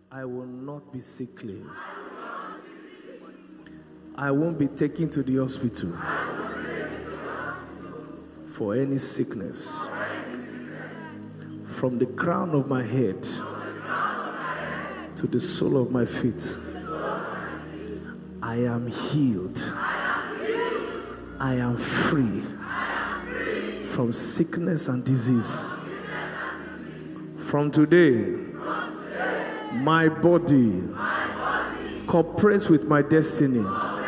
I will not be sickly. I won't be taken to the hospital for any sickness. From the crown of my head to the sole of my feet, I am healed. I am free from sickness and disease. From today, my body cooperates with my destiny.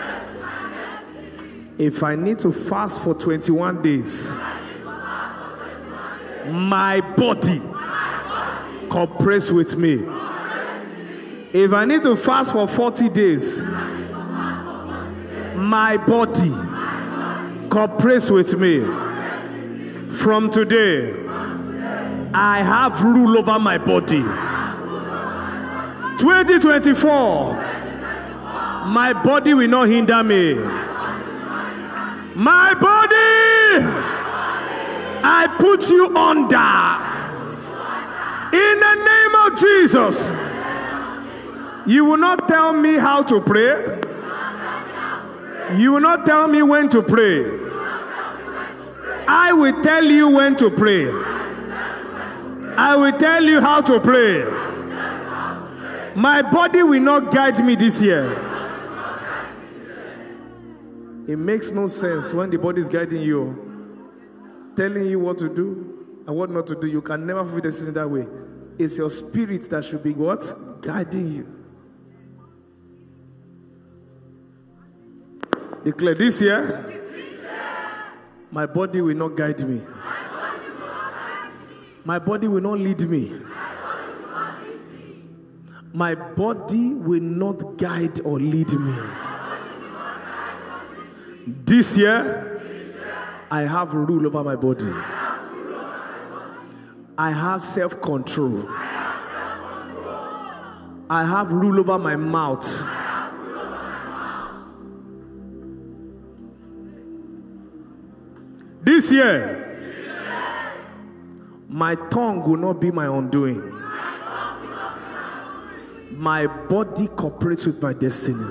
If I need to fast for 21 days, my body cooperates with me. If I need to fast for 40 days, my body cooperates with me. From today, I have rule over my body. 2024, my body will not hinder me. My body, I put you under. In the name of Jesus. You will not tell me how to pray. You will not tell me when to pray. I will tell you when to pray. I will tell you how to pray. My body will not guide me this year. It makes no sense when the body is guiding you, telling you what to do and what not to do. You can never fulfill the decision that way. It's your spirit that should be what? Guiding you. Declare this year, my body will not guide me. My body will not lead me. My body will not guide or lead me. This year, I have rule over my body. I have self-control. I have rule over my mouth. This year, my tongue will not be my undoing. My body cooperates with my destiny.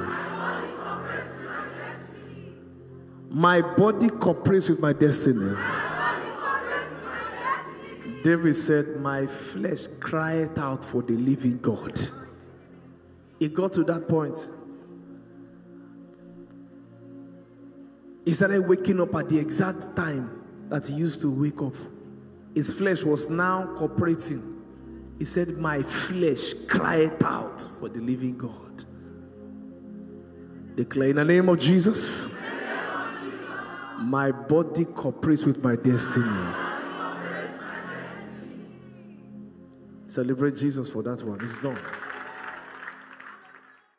My body cooperates with my destiny. David said, my flesh cried out for the living God. It got to that point. He started waking up at the exact time that he used to wake up. His flesh was now cooperating. He said, my flesh cried out for the living God. Declare in the name of Jesus. My body cooperates with my destiny. Celebrate Jesus for that one. It's done.